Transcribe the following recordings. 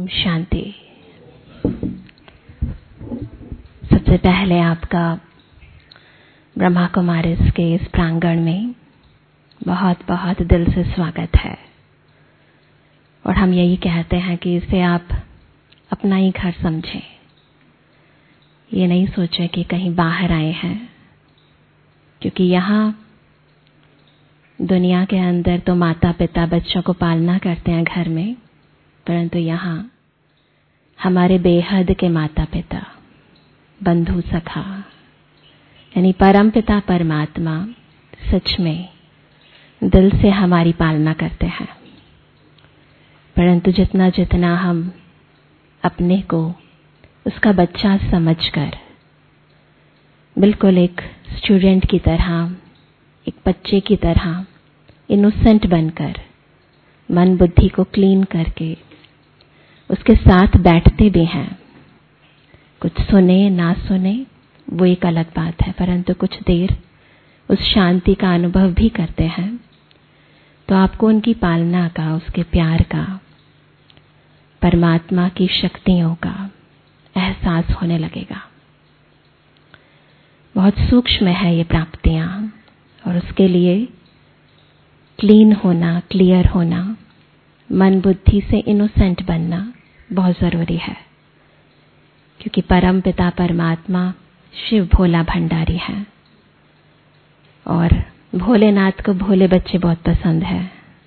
ओम शांति। सबसे पहले आपका ब्रह्मा कुमारीज के इस प्रांगण में बहुत बहुत दिल से स्वागत है। और हम यही कहते हैं कि इसे आप अपना ही घर समझें। ये नहीं सोचें कि कहीं बाहर आए हैं, क्योंकि यहाँ दुनिया के अंदर तो माता पिता बच्चों को पालना करते हैं घर में, परंतु यहाँ हमारे बेहद के माता पिता, बंधु सखा यानी परम पिता परमात्मा सच में दिल से हमारी पालना करते हैं। परंतु जितना जितना हम अपने को उसका बच्चा समझकर बिल्कुल एक स्टूडेंट की तरह, एक बच्चे की तरह इनोसेंट बनकर मन बुद्धि को क्लीन करके उसके साथ बैठते भी हैं, कुछ सुने ना सुने वो एक अलग बात है, परंतु कुछ देर उस शांति का अनुभव भी करते हैं, तो आपको उनकी पालना का, उसके प्यार का, परमात्मा की शक्तियों का एहसास होने लगेगा। बहुत सूक्ष्म है ये प्राप्तियां, और उसके लिए क्लीन होना, क्लियर होना, मन बुद्धि से इनोसेंट बनना बहुत जरूरी है। क्योंकि परम पिता परमात्मा शिव भोला भंडारी है, और भोलेनाथ को भोले बच्चे बहुत पसंद है।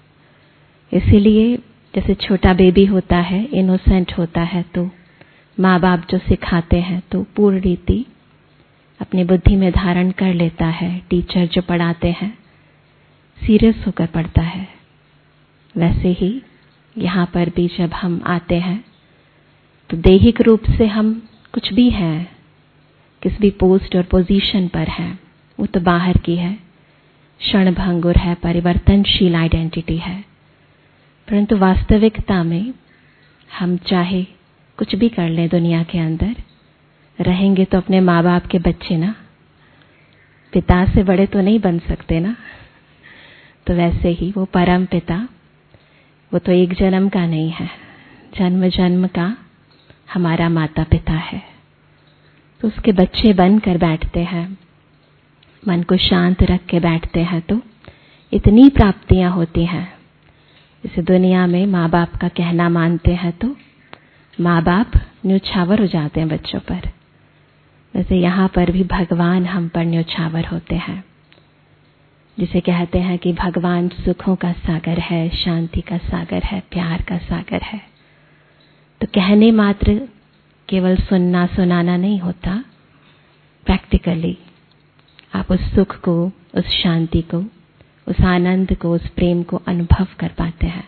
इसीलिए जैसे छोटा बेबी होता है, इनोसेंट होता है, तो माँ बाप जो सिखाते हैं तो पूर्ण रीति अपनी बुद्धि में धारण कर लेता है। टीचर जो पढ़ाते हैं सीरियस होकर पढ़ता है। वैसे ही यहाँ पर भी जब हम आते हैं तो दैहिक रूप से हम कुछ भी हैं, किस भी पोस्ट और पोजीशन पर हैं, वो तो बाहर की है, क्षणभंगुर है, परिवर्तनशील आइडेंटिटी है। परंतु वास्तविकता में हम चाहे कुछ भी कर लें दुनिया के अंदर, रहेंगे तो अपने माँ बाप के बच्चे ना, पिता से बड़े तो नहीं बन सकते ना। तो वैसे ही वो परम पिता, वो तो एक जन्म का नहीं है, जन्म जन्म का हमारा माता पिता है। तो उसके बच्चे बनकर बैठते हैं, मन को शांत रख के बैठते हैं, तो इतनी प्राप्तियां होती हैं। जैसे दुनिया में माँ बाप का कहना मानते हैं तो माँ बाप न्योछावर हो जाते हैं बच्चों पर, वैसे यहाँ पर भी भगवान हम पर न्योछावर होते हैं। जिसे कहते हैं कि भगवान सुखों का सागर है, शांति का सागर है, प्यार का सागर है। तो कहने मात्र केवल सुनना सुनाना नहीं होता, प्रैक्टिकली आप उस सुख को, उस शांति को, उस आनंद को, उस प्रेम को अनुभव कर पाते हैं।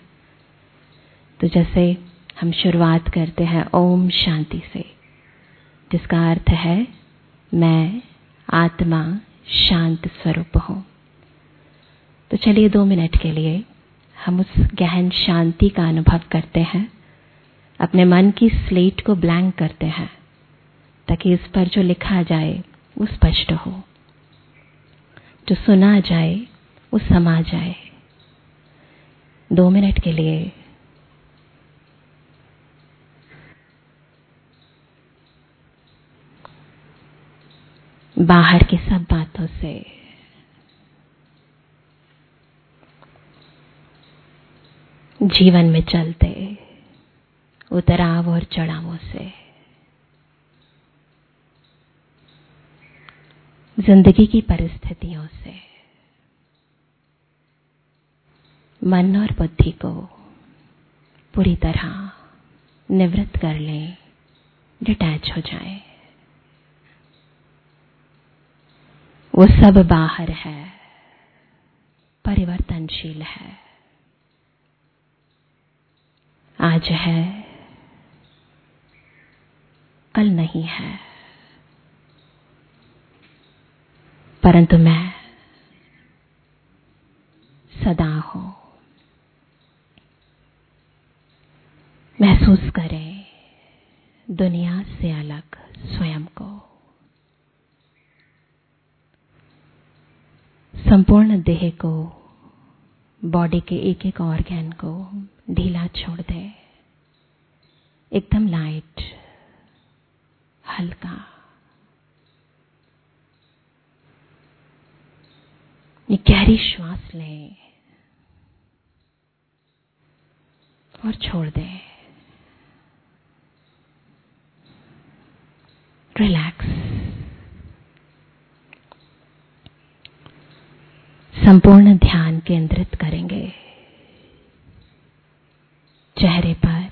तो जैसे हम शुरुआत करते हैं ओम शांति से, जिसका अर्थ है मैं आत्मा शांत स्वरूप हूँ। तो चलिए 2 मिनट के लिए हम उस गहन शांति का अनुभव करते हैं, अपने मन की स्लेट को ब्लैंक करते हैं, ताकि इस पर जो लिखा जाए वो स्पष्ट हो, जो सुना जाए वो समा जाए। 2 मिनट के लिए बाहर की सब बातों से, जीवन में चलते उतराव और चढ़ावों से, जिंदगी की परिस्थितियों से मन और बुद्धि को पूरी तरह निवृत्त कर लें, डिटैच हो जाएं। वो सब बाहर है, परिवर्तनशील है, आज है कल नहीं है, परंतु मैं सदा हूं। महसूस करें दुनिया से अलग स्वयं को। संपूर्ण देह को, बॉडी के एक एक ऑर्गन को ढीला छोड़ दें। एकदम लाइट, हल्का। एक गहरी श्वास लें और छोड़ दें। रिलैक्स। संपूर्ण ध्यान केंद्रित करेंगे चेहरे पर,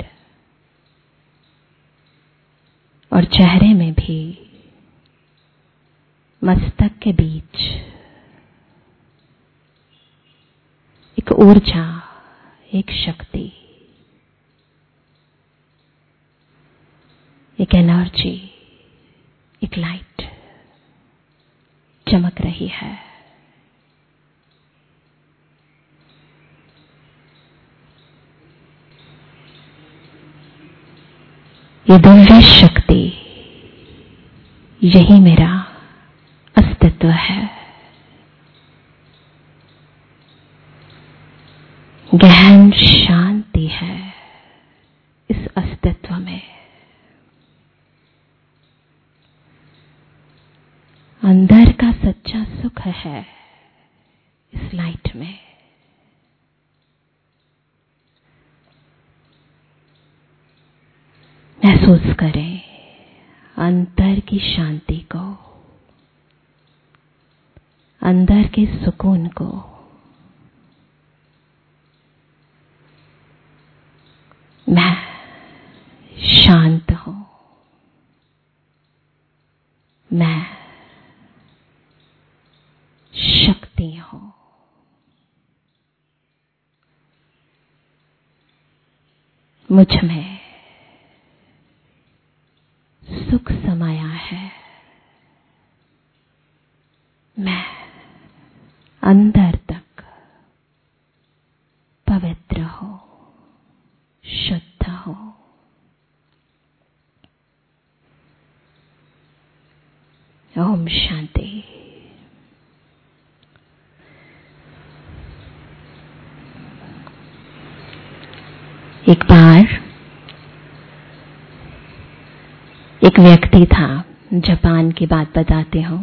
और चेहरे में भी मस्तक के बीच एक ऊर्जा, एक शक्ति, एक एनर्जी, एक लाइट चमक रही है। ये दिव्य शक्ति, यही मेरा अस्तित्व है। गहन शांति है इस अस्तित्व में। अंदर का सच्चा सुख है इस लाइट में। महसूस करें अंतर की शांति को, अंदर के सुकून को। मैं शांत हूं, मैं शक्ति हूं। मुझ में सुख समाया है। मैं अंदर तक पवित्र हूं, शुद्ध हूं। ओम शांति। एक बार एक व्यक्ति था, जापान की बात बताते हूं।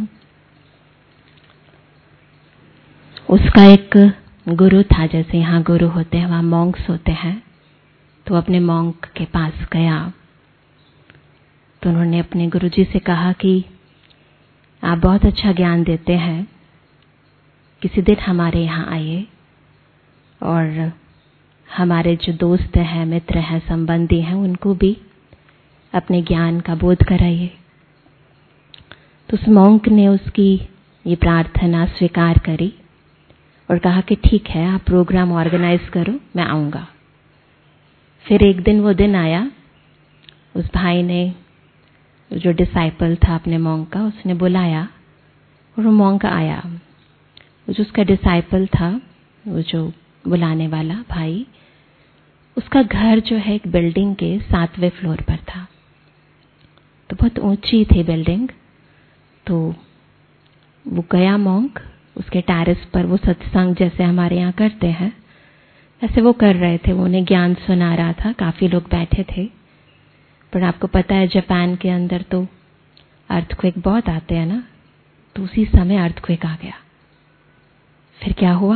उसका एक गुरु था, जैसे यहाँ गुरु होते हैं वहां मॉन्क्स होते हैं। तो अपने मॉन्क के पास गया तो उन्होंने अपने गुरुजी से कहा कि आप बहुत अच्छा ज्ञान देते हैं, किसी दिन हमारे यहाँ आइए और हमारे जो दोस्त हैं, मित्र हैं, संबंधी हैं, उनको भी अपने ज्ञान का बोध कराइए। तो उस मॉन्क ने उसकी ये प्रार्थना स्वीकार करी और कहा कि ठीक है, आप प्रोग्राम ऑर्गेनाइज करो, मैं आऊंगा। फिर एक दिन वो दिन आया, उस भाई ने, जो डिसाइपल था अपने मॉन्क का, उसने बुलाया और वो मॉन्क आया। वो जो उसका डिसाइपल था, वो जो बुलाने वाला भाई, उसका घर जो है एक बिल्डिंग के 7वें फ्लोर पर था। तो बहुत ऊंची थी बिल्डिंग। तो वो गया मॉन्क, उसके टेरेस पर वो सत्संग जैसे हमारे यहाँ करते हैं ऐसे वो कर रहे थे। वो उन्हें ज्ञान सुना रहा था, काफी लोग बैठे थे। पर आपको पता है जापान के अंदर तो अर्थक्वेक बहुत आते हैं ना, तो उसी समय अर्थक्वेक आ गया। फिर क्या हुआ,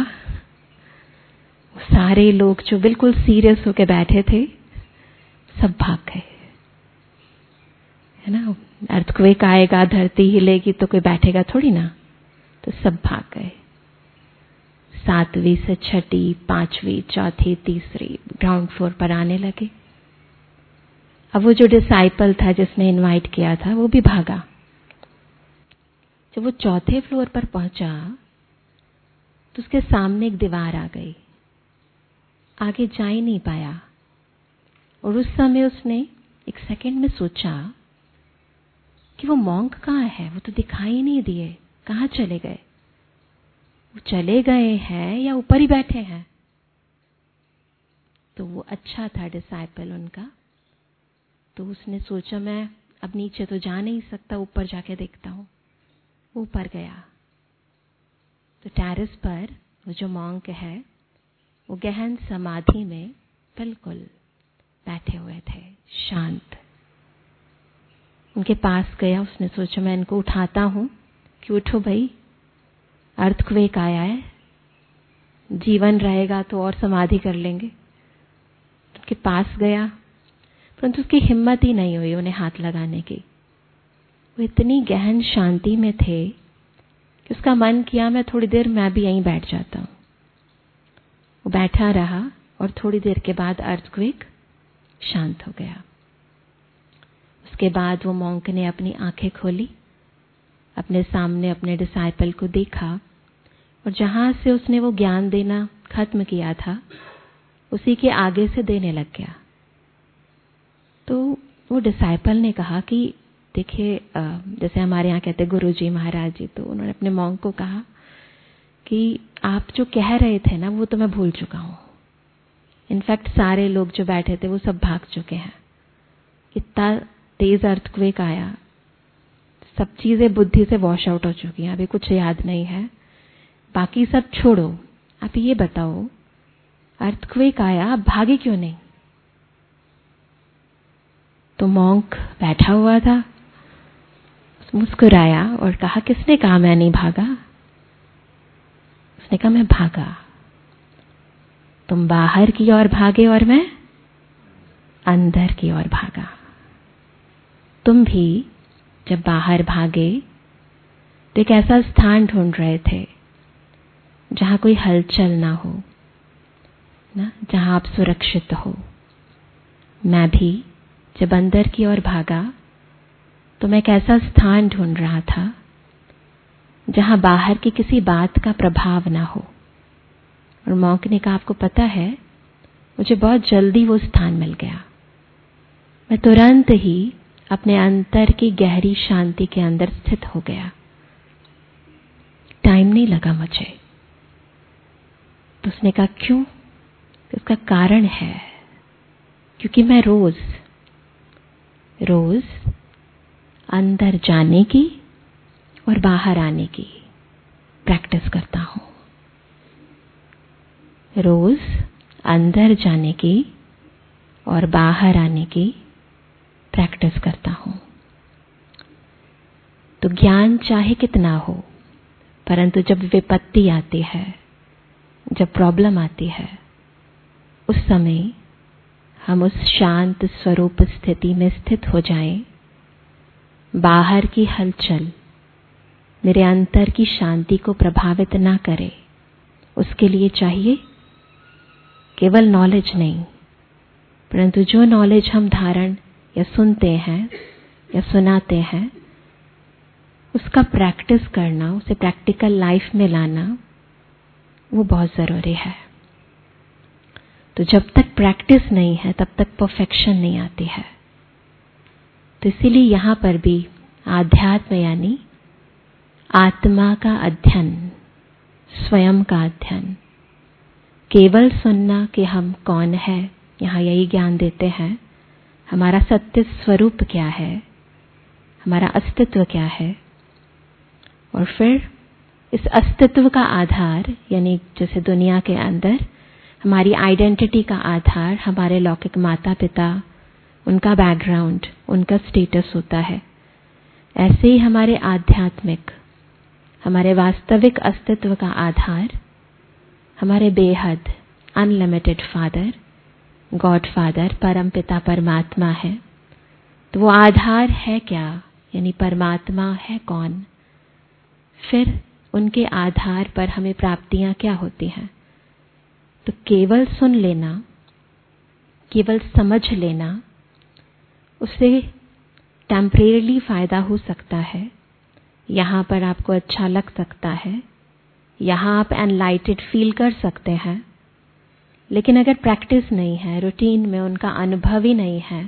सारे लोग जो बिल्कुल सीरियस होकर बैठे थे सब भाग गए, है ना। अर्थक्वेक आएगा, धरती हिलेगी तो कोई बैठेगा थोड़ी ना, तो सब भाग गए। 7वीं से 6ठी, 5वीं, 4थी, 3री ग्राउंड फ्लोर पर आने लगे। अब वो जो डिसाइपल था जिसने इनवाइट किया था वो भी भागा। जब वो 4थे फ्लोर पर पहुंचा तो उसके सामने एक दीवार आ गई, आगे जा ही नहीं पाया। और उस समय उसने एक सेकंड में सोचा कि वो मॉन्क कहाँ है, वो तो दिखाई नहीं दिए, कहाँ चले गए, वो चले गए हैं या ऊपर ही बैठे हैं। तो वो अच्छा था डिसाइपल उनका, तो उसने सोचा मैं अब नीचे तो जा नहीं सकता, ऊपर जाके देखता हूँ। ऊपर गया तो टेरेस पर वो जो मॉन्क है वो गहन समाधि में बिल्कुल बैठे हुए थे शांत। उनके पास गया, उसने सोचा मैं इनको उठाता हूं कि उठो भाई, अर्थक्वेक आया है, जीवन रहेगा तो और समाधि कर लेंगे। उनके पास गया, परंतु उसकी हिम्मत ही नहीं हुई उन्हें हाथ लगाने की। वो इतनी गहन शांति में थे कि उसका मन किया मैं थोड़ी देर मैं भी यहीं बैठ जाता हूं। वो बैठा रहा और थोड़ी देर के बाद अर्थक्वेक शांत हो गया। उसके बाद वो मॉन्क ने अपनी आंखें खोली, अपने सामने अपने डिसाइपल को देखा और जहां से उसने वो ज्ञान देना खत्म किया था उसी के आगे से देने लग गया। तो वो डिसाइपल ने कहा कि देखिए, जैसे हमारे यहाँ कहते गुरुजी महाराज जी, तो उन्होंने अपने मॉन्क को कहा कि आप जो कह रहे थे ना वो तो मैं भूल चुका हूं। इनफैक्ट सारे लोग जो बैठे थे वो सब भाग चुके हैं। इतना तेज अर्थक्वेक आया, सब चीजें बुद्धि से वॉश आउट हो चुकी हैं, अभी कुछ याद नहीं है। बाकी सब छोड़ो, आप ये बताओ अर्थक्वेक आया, आप भागे क्यों नहीं? तो मॉन्क बैठा हुआ था, मुस्कुराया और कहा किसने कहा मैं नहीं भागा? उसने कहा मैं भागा। तुम बाहर की ओर भागे और मैं अंदर की ओर भागा। तुम भी जब बाहर भागे तो एक ऐसा स्थान ढूंढ रहे थे जहां कोई हलचल ना हो, ना, जहां आप सुरक्षित हो। मैं भी जब अंदर की ओर भागा तो मैं एक ऐसा स्थान ढूंढ रहा था जहां बाहर की किसी बात का प्रभाव ना हो। और मॉन्क ने कहा आपको पता है, मुझे बहुत जल्दी वो स्थान मिल गया। मैं तुरंत ही अपने अंतर की गहरी शांति के अंदर स्थित हो गया। टाइम नहीं लगा मुझे। तो उसने कहा क्यों? तो इसका कारण है क्योंकि मैं रोज अंदर जाने की और बाहर आने की प्रैक्टिस करता हूं। रोज अंदर जाने की और बाहर आने की प्रैक्टिस करता हूं। तो ज्ञान चाहे कितना हो, परंतु जब विपत्ति आती है, जब प्रॉब्लम आती है, उस समय हम उस शांत स्वरूप स्थिति में स्थित हो जाएं। बाहर की हलचल मेरे अंतर की शांति को प्रभावित ना करे। उसके लिए चाहिए केवल नॉलेज नहीं, परंतु जो नॉलेज हम धारण या सुनते हैं या सुनाते हैं, उसका प्रैक्टिस करना, उसे प्रैक्टिकल लाइफ में लाना, वो बहुत जरूरी है। तो जब तक प्रैक्टिस नहीं है तब तक परफेक्शन नहीं आती है। तो इसीलिए यहां पर भी आध्यात्म यानी आत्मा का अध्ययन, स्वयं का अध्ययन, केवल सुनना कि हम कौन है, यहां यही ज्ञान देते हैं। हमारा सत्य स्वरूप क्या है, हमारा अस्तित्व क्या है, और फिर इस अस्तित्व का आधार, यानी जैसे दुनिया के अंदर हमारी आइडेंटिटी का आधार हमारे लौकिक माता पिता, उनका बैकग्राउंड, उनका स्टेटस होता है, ऐसे ही हमारे आध्यात्मिक, हमारे वास्तविक अस्तित्व का आधार हमारे बेहद अनलिमिटेड फादर, गॉड फादर, परम पिता परमात्मा है। तो वो आधार है क्या, यानी परमात्मा है कौन? फिर उनके आधार पर हमें प्राप्तियां क्या होती हैं? तो केवल सुन लेना, केवल समझ लेना, उससे टेम्परेरीली फायदा हो सकता है। यहां पर आपको अच्छा लग सकता है, यहां आप एनलाइटेड फील कर सकते हैं, लेकिन अगर प्रैक्टिस नहीं है, रूटीन में उनका अनुभव ही नहीं है,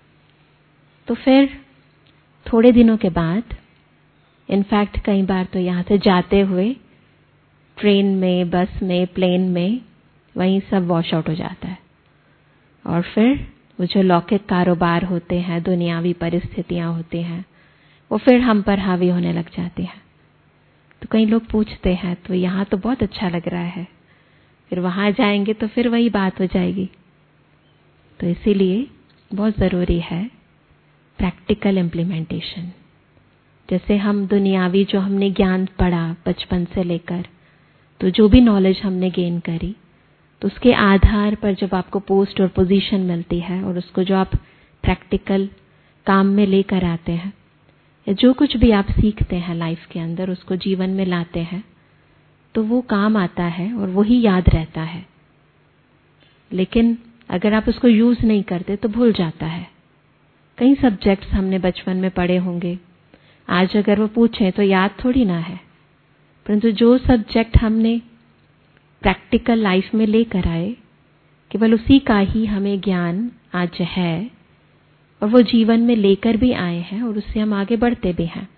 तो फिर थोड़े दिनों के बाद, इनफैक्ट कई बार तो यहां से जाते हुए ट्रेन में, बस में, प्लेन में, वहीं सब वॉश आउट हो जाता है। और फिर वो जो लौकिक कारोबार होते हैं, दुनियावी परिस्थितियां होती हैं, वो फिर हम पर हावी होने लग जाती हैं। तो कई लोग पूछते हैं तो यहां तो बहुत अच्छा लग रहा है, फिर वहां जाएंगे तो फिर वही बात हो जाएगी। तो इसीलिए बहुत ज़रूरी है प्रैक्टिकल इम्प्लीमेंटेशन। जैसे हम दुनियावी जो हमने ज्ञान पढ़ा बचपन से लेकर, तो जो भी नॉलेज हमने गेन करी, तो उसके आधार पर जब आपको पोस्ट और पोजीशन मिलती है और उसको जो आप प्रैक्टिकल काम में लेकर आते हैं, या जो कुछ भी आप सीखते हैं लाइफ के अंदर उसको जीवन में लाते हैं, तो वो काम आता है और वही याद रहता है। लेकिन अगर आप उसको यूज नहीं करते तो भूल जाता है। कई सब्जेक्ट्स हमने बचपन में पढ़े होंगे, आज अगर वो पूछें तो याद थोड़ी ना है, परंतु जो सब्जेक्ट हमने प्रैक्टिकल लाइफ में लेकर आए, केवल उसी का ही हमें ज्ञान आज है और वो जीवन में लेकर भी आए हैं और उससे हम आगे बढ़ते भी हैं।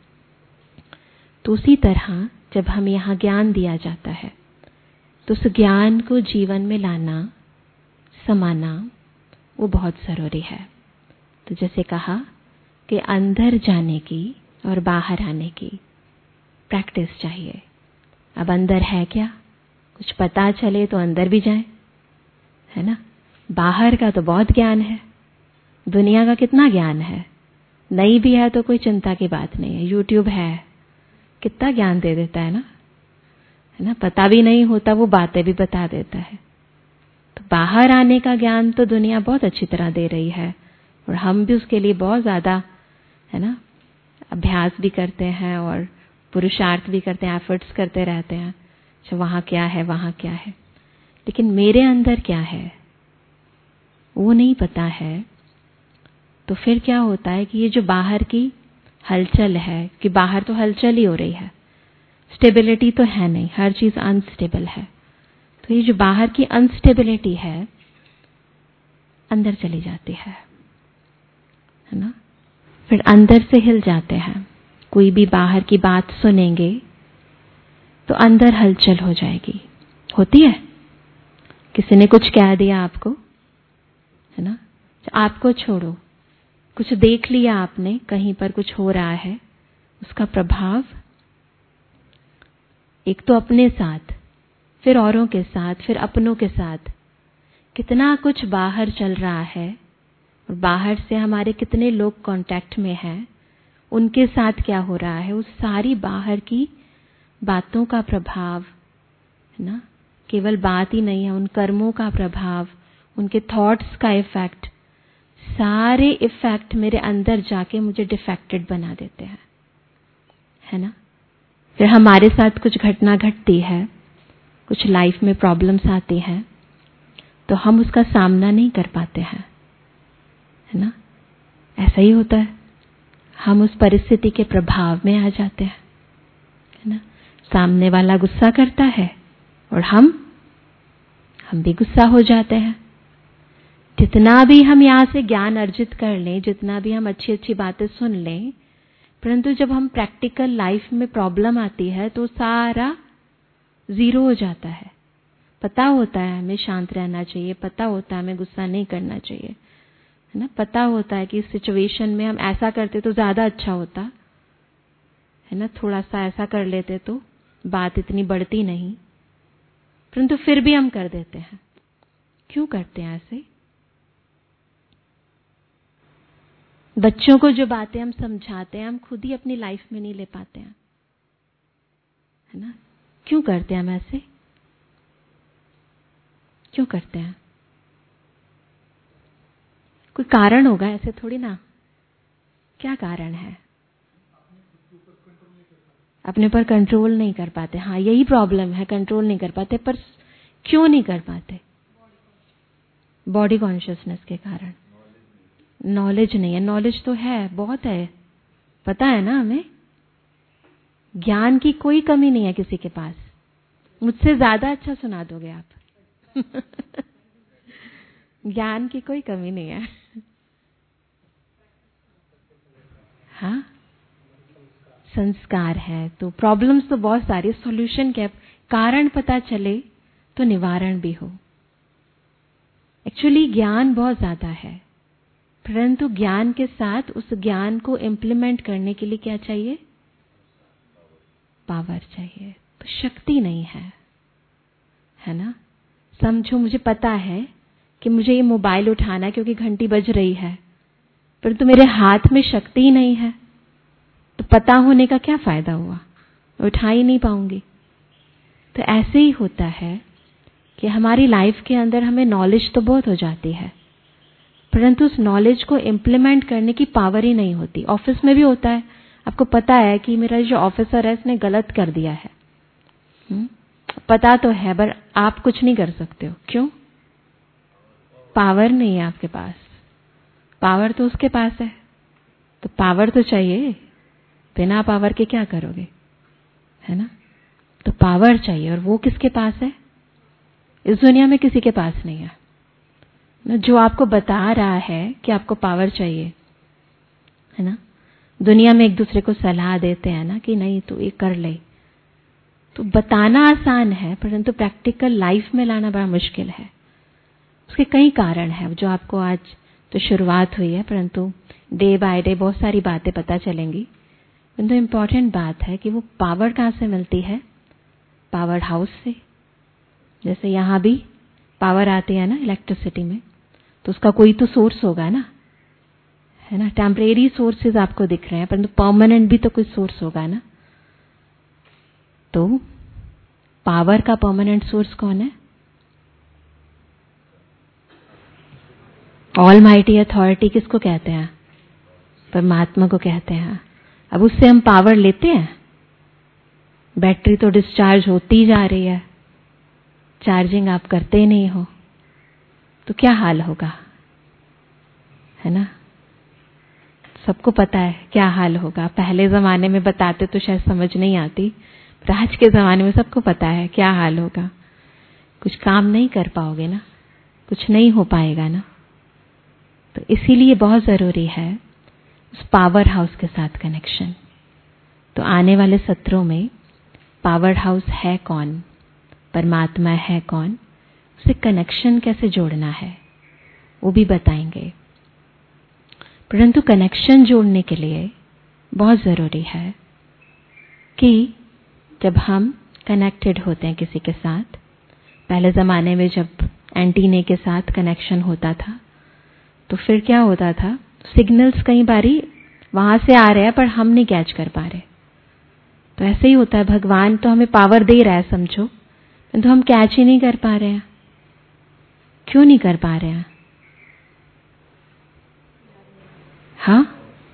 तो उसी तरह जब हमें यहाँ ज्ञान दिया जाता है तो उस ज्ञान को जीवन में लाना, समाना, वो बहुत ज़रूरी है। तो जैसे कहा कि अंदर जाने की और बाहर आने की प्रैक्टिस चाहिए। अब अंदर है क्या, कुछ पता चले तो अंदर भी जाए, है ना। बाहर का तो बहुत ज्ञान है, दुनिया का कितना ज्ञान है, नहीं भी है तो कोई चिंता की बात नहीं है, यूट्यूब है, कितना ज्ञान दे देता है ना। पता भी नहीं होता वो बातें भी बता देता है। तो बाहर आने का ज्ञान तो दुनिया बहुत अच्छी तरह दे रही है और हम भी उसके लिए बहुत ज्यादा, है ना, अभ्यास भी करते हैं और पुरुषार्थ भी करते हैं, एफर्ट्स करते रहते हैं। अच्छा वहां क्या है, वहां क्या है, लेकिन मेरे अंदर क्या है वो नहीं पता है। तो फिर क्या होता है कि ये जो बाहर की हलचल है, कि बाहर तो हलचल ही हो रही है, स्टेबिलिटी तो है नहीं, हर चीज अनस्टेबल है। तो ये जो बाहर की अनस्टेबिलिटी है अंदर चली जाती है ना। फिर अंदर से हिल जाते हैं। कोई भी बाहर की बात सुनेंगे तो अंदर हलचल हो जाएगी, होती है। किसी ने कुछ कह दिया आपको, है ना, आपको छोड़ो, कुछ देख लिया आपने, कहीं पर कुछ हो रहा है, उसका प्रभाव एक तो अपने साथ, फिर औरों के साथ, फिर अपनों के साथ, कितना कुछ बाहर चल रहा है और बाहर से हमारे कितने लोग कांटेक्ट में हैं, उनके साथ क्या हो रहा है, उस सारी बाहर की बातों का प्रभाव, है ना, केवल बात ही नहीं है, उन कर्मों का प्रभाव, उनके थॉट्स का इफेक्ट, सारे इफेक्ट मेरे अंदर जाके मुझे डिफेक्टेड बना देते हैं, है ना। फिर हमारे साथ कुछ घटना घटती है, कुछ लाइफ में प्रॉब्लम्स आती हैं, तो हम उसका सामना नहीं कर पाते हैं, है ना। ऐसा ही होता है, हम उस परिस्थिति के प्रभाव में आ जाते हैं, है ना। सामने वाला गुस्सा करता है और हम भी गुस्सा हो जाते हैं। जितना भी हम यहाँ से ज्ञान अर्जित कर लें, जितना भी हम अच्छी अच्छी बातें सुन लें, परंतु जब हम प्रैक्टिकल लाइफ में प्रॉब्लम आती है तो सारा जीरो हो जाता है। पता होता है हमें शांत रहना चाहिए, पता होता है हमें गुस्सा नहीं करना चाहिए, है ना, पता होता है कि इस सिचुएशन में हम ऐसा करते तो ज्यादा अच्छा होता, है ना, थोड़ा सा ऐसा कर लेते तो बात इतनी बढ़ती नहीं, परंतु फिर भी हम कर देते हैं। क्यों करते हैं ऐसे? बच्चों को जो बातें हम समझाते हैं हम खुद ही अपनी लाइफ में नहीं ले पाते हैं, है ना। क्यों करते हैं हम ऐसे? क्यों करते हैं? कोई कारण होगा, ऐसे थोड़ी ना। क्या कारण है? अपने पर कंट्रोल नहीं कर पाते। हाँ, यही प्रॉब्लम है, कंट्रोल नहीं कर पाते। पर क्यों नहीं कर पाते? बॉडी कॉन्शियसनेस के कारण। नॉलेज नहीं है। नॉलेज तो है, बहुत है, पता है ना हमें। ज्ञान की कोई कमी नहीं है किसी के पास, मुझसे ज्यादा अच्छा सुना दोगे आप। ज्ञान की कोई कमी नहीं है। हाँ, संस्कार है तो प्रॉब्लम्स तो बहुत सारी, सॉल्यूशन क्या, कारण पता चले तो निवारण भी हो। एक्चुअली ज्ञान बहुत ज्यादा है, परंतु ज्ञान के साथ उस ज्ञान को इम्प्लीमेंट करने के लिए क्या चाहिए? पावर चाहिए। तो शक्ति नहीं है, है ना। समझो, मुझे पता है कि मुझे ये मोबाइल उठाना है क्योंकि घंटी बज रही है, परंतु मेरे हाथ में शक्ति ही नहीं है, तो पता होने का क्या फायदा हुआ, उठा ही नहीं पाऊंगी। तो ऐसे ही होता है कि हमारी लाइफ के अंदर हमें नॉलेज तो बहुत हो जाती है, परंतु उस नॉलेज को इम्प्लीमेंट करने की पावर ही नहीं होती। ऑफिस में भी होता है, आपको पता है कि मेरा जो ऑफिसर है इसने गलत कर दिया है, पता तो है, पर आप कुछ नहीं कर सकते हो। क्यों? पावर नहीं है आपके पास, पावर तो उसके पास है। तो पावर तो चाहिए, बिना पावर के क्या करोगे, है ना? तो पावर चाहिए, और वो किसके पास है? इस दुनिया में किसी के पास नहीं है ना, जो आपको बता रहा है कि आपको पावर चाहिए, है ना? दुनिया में एक दूसरे को सलाह देते हैं ना कि नहीं तू ये कर ले, तो बताना आसान है, परंतु प्रैक्टिकल लाइफ में लाना बड़ा मुश्किल है। उसके कई कारण हैं जो आपको आज तो शुरुआत हुई है, परंतु डे बाय डे बहुत सारी बातें पता चलेंगी। परंतु इम्पॉर्टेंट बात है कि वो पावर कहाँ से मिलती है? पावर हाउस से। जैसे यहाँ भी पावर आती है ना इलेक्ट्रिसिटी में, तो उसका कोई तो सोर्स होगा ना, है ना? टेम्परेरी सोर्सेज आपको दिख रहे हैं, परंतु परमानेंट भी तो कोई सोर्स होगा ना। तो पावर का परमानेंट सोर्स कौन है? ऑलमाइटी अथॉरिटी किसको कहते हैं? परमात्मा को कहते हैं। अब उससे हम पावर लेते हैं? बैटरी तो डिस्चार्ज होती जा रही है, चार्जिंग आप करते ही नहीं हो, तो क्या हाल होगा, है ना? सबको पता है क्या हाल होगा। पहले जमाने में बताते तो शायद समझ नहीं आती, पर आज के जमाने में सबको पता है क्या हाल होगा। कुछ काम नहीं कर पाओगे ना, कुछ नहीं हो पाएगा ना। तो इसीलिए बहुत जरूरी है उस पावर हाउस के साथ कनेक्शन। तो आने वाले सत्रों में पावर हाउस है कौन, परमात्मा है कौन, उसे कनेक्शन कैसे जोड़ना है वो भी बताएंगे। परंतु कनेक्शन जोड़ने के लिए बहुत जरूरी है कि जब हम कनेक्टेड होते हैं किसी के साथ, पहले जमाने में जब एंटीने के साथ कनेक्शन होता था तो फिर क्या होता था, सिग्नल्स कई बारी वहां से आ रहे हैं पर हम नहीं कैच कर पा रहे। तो ऐसे ही होता है, भगवान तो हमें पावर दे रहा है समझो, तो हम कैच ही नहीं कर पा रहे हैं। क्यों नहीं कर पा रहे हैं? हाँ,